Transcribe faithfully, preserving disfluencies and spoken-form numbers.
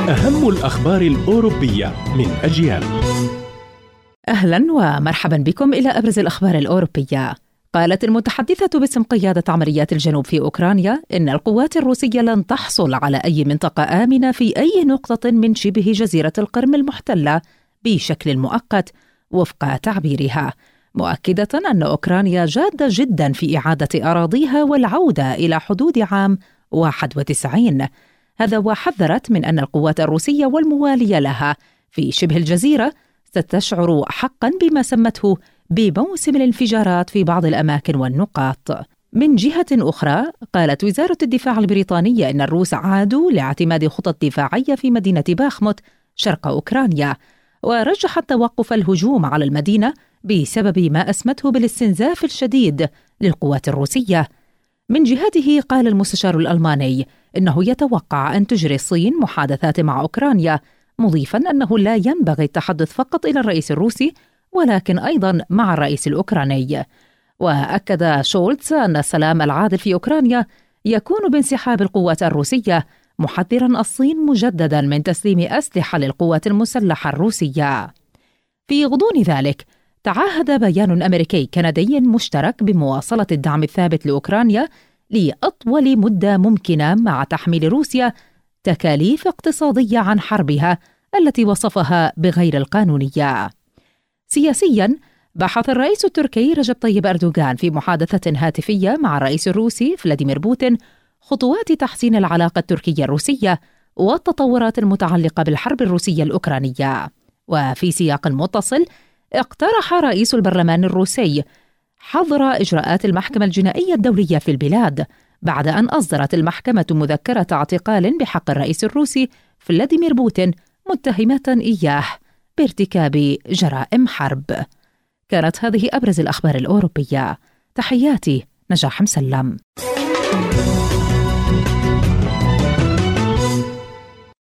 أهم الأخبار الأوروبية من أجيال. أهلا ومرحبا بكم إلى أبرز الأخبار الأوروبية. قالت المتحدثة باسم قيادة عمليات الجنوب في أوكرانيا إن القوات الروسية لن تحصل على أي منطقة آمنة في أي نقطة من شبه جزيرة القرم المحتلة بشكل مؤقت وفق تعبيرها، مؤكدة أن أوكرانيا جادة جدا في إعادة أراضيها والعودة إلى حدود عام واحد وتسعين. هذا وحذرت من أن القوات الروسية والموالية لها في شبه الجزيرة ستشعر حقا بما سمته بموسم الانفجارات في بعض الأماكن والنقاط. من جهة أخرى، قالت وزارة الدفاع البريطانية إن الروس عادوا لاعتماد خطط دفاعية في مدينة باخموت شرق أوكرانيا، ورجحت توقف الهجوم على المدينة بسبب ما أسمته بالاستنزاف الشديد للقوات الروسية. من جهته، قال المستشار الألماني إنه يتوقع أن تجري الصين محادثات مع أوكرانيا، مضيفاً أنه لا ينبغي التحدث فقط إلى الرئيس الروسي ولكن أيضاً مع الرئيس الأوكراني. وأكد شولتز أن السلام العادل في أوكرانيا يكون بانسحاب القوات الروسية، محذراً الصين مجدداً من تسليم أسلحة للقوات المسلحة الروسية. في غضون ذلك، تعهد بيان أمريكي كندي مشترك بمواصلة الدعم الثابت لأوكرانيا لأطول مدة ممكنة مع تحميل روسيا تكاليف اقتصادية عن حربها التي وصفها بغير القانونية. سياسياً، بحث الرئيس التركي رجب طيب أردوغان في محادثة هاتفية مع الرئيس الروسي فلاديمير بوتين خطوات تحسين العلاقة التركية الروسية والتطورات المتعلقة بالحرب الروسية الأوكرانية. وفي سياق متصل، اقترح رئيس البرلمان الروسي حظر إجراءات المحكمة الجنائية الدولية في البلاد بعد أن أصدرت المحكمة مذكرة اعتقال بحق الرئيس الروسي فلاديمير بوتين متهمة إياه بارتكاب جرائم حرب. كانت هذه أبرز الأخبار الأوروبية. تحياتي نجاح مسلم.